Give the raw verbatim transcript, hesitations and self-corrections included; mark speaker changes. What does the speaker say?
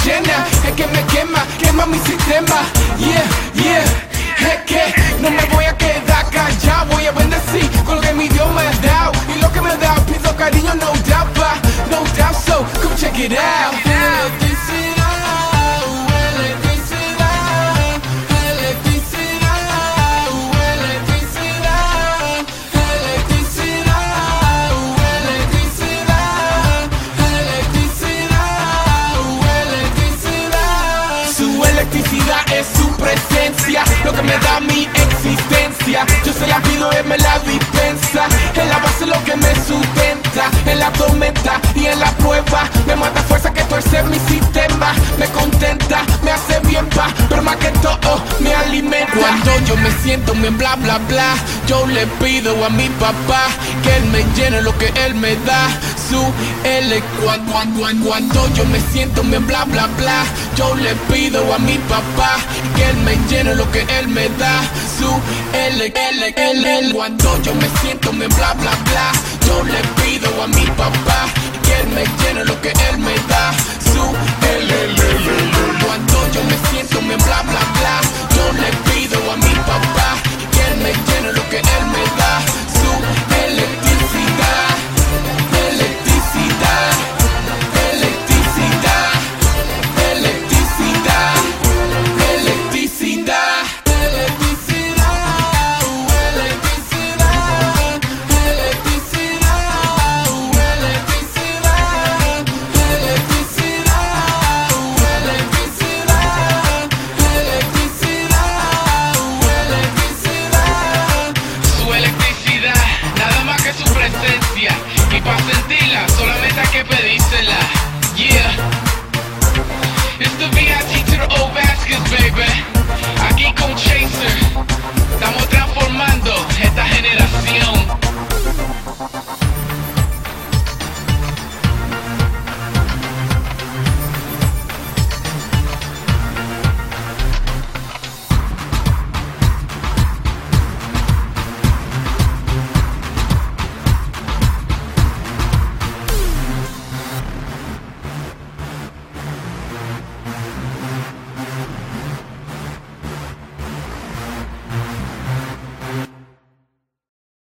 Speaker 1: llena, es que me quema, quema mi sistema. Yeah, yeah, es que no me voy a quedar callado, voy a bendecir con lo que mi Dios me ha dado. Y lo que me ha dado, pido cariño, no doubt, pa, no doubt, so come check it out. Es su presencia, lo que me da mi existencia. Yo se la pido, él me la dispensa. En la base lo que me sustenta, en la tormenta y en la prueba. Me mata fuerza que tuerce mi sistema. Me contenta, me hace bien pa', pero más que todo me alimenta. Cuando yo me siento bien bla bla bla, yo le pido a mi papá que él me llene lo que él me da. Su L. Cuando, cuando, cuando yo me siento bien bla bla bla, yo le pido a mi papá que él me llene lo que él me da. Su L, L, L, L. Cuando yo me siento bien bla bla bla, yo le pido a mi papá que él me llene lo que él me da. Su L, L, L, L. Cuando yo me siento bien bla bla bla, yo le pido a mi papá